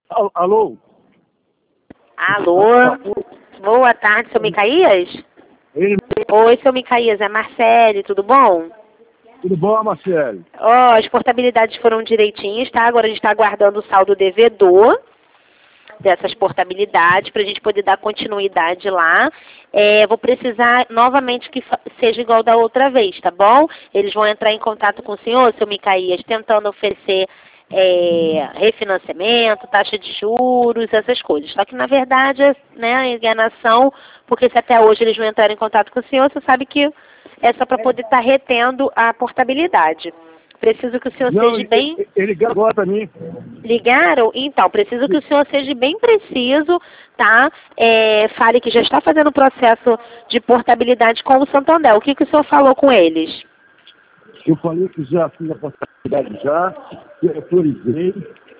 Alô? Alô? Boa tarde, seu Micaías? Ele... Oi, seu Micaías, é Marcele, tudo bom? Tudo bom, Marcelo? Ó, as portabilidades foram direitinhas, tá? Agora a gente está aguardando o saldo devedor dessas portabilidades para a gente poder dar continuidade lá. Vou precisar novamente que seja igual da outra vez, tá bom? Eles vão entrar em contato com o senhor, seu Micaías, tentando oferecer refinanciamento, taxa de juros, essas coisas. Só que, na verdade, né, a enganação, porque se até hoje eles não entraram em contato com o senhor, você sabe que é só para poder estar retendo a portabilidade. Preciso que o senhor seja bem... Ele ligou agora para mim. Ligaram? Então, preciso que o senhor seja bem preciso, tá? Fale que já está fazendo o processo de portabilidade com o Santander. O que o senhor falou com eles? Eu falei que já fiz a portabilidade já, que eu autorizei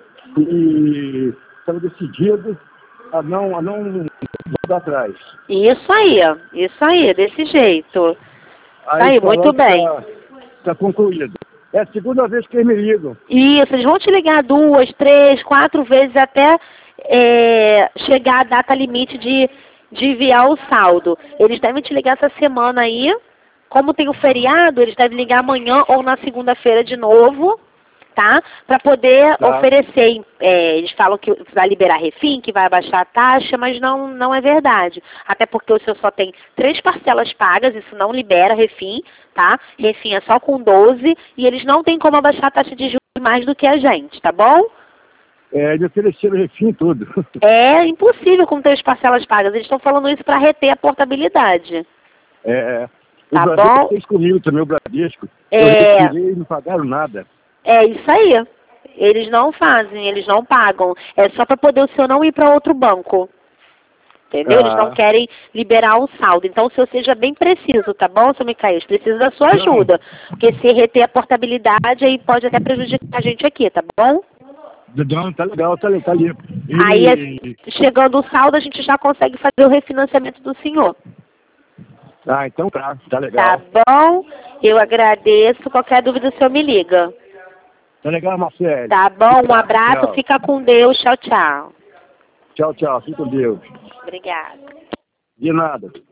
e estava decidido a não voltar atrás. Isso aí, desse jeito. Aí, muito bem. Está concluído. É a segunda vez que eles me ligam. Isso, eles vão te ligar 2, 3, 4 vezes até chegar a data limite de enviar o saldo. Eles devem te ligar essa semana aí. Como tem o feriado, eles devem ligar amanhã ou na segunda-feira de novo, tá? Para poder oferecer. Eles falam que vai liberar refim, que vai abaixar a taxa, mas não é verdade. Até porque o senhor só tem 3 parcelas pagas, isso não libera refim, tá? Refim é só com 12 e eles não têm como abaixar a taxa de juros mais do que a gente, tá bom? Eles ofereceram refim tudo. É impossível com 3 parcelas pagas. Eles estão falando isso para reter a portabilidade. Tá bom? O Bradesco fez comigo também, o Bradesco. Eu retirei e não pagaram nada. É isso aí. Eles não fazem, eles não pagam. É só para poder o senhor não ir para outro banco. Entendeu? Eles não querem liberar o saldo. Então, o senhor seja bem preciso, tá bom, seu Micaías? Precisa da sua ajuda. Porque se reter a portabilidade, aí pode até prejudicar a gente aqui, tá bom? Não, tá legal, tá ali. Aí, chegando o saldo, a gente já consegue fazer o refinanciamento do senhor. Ah, então tá legal. Tá bom? Eu agradeço. Qualquer dúvida, o senhor me liga. Tá legal, Marcelo. Tá bom? Um abraço. Tchau. Fica com Deus. Tchau, tchau. Tchau, tchau. Fica com Deus. Obrigada. De nada.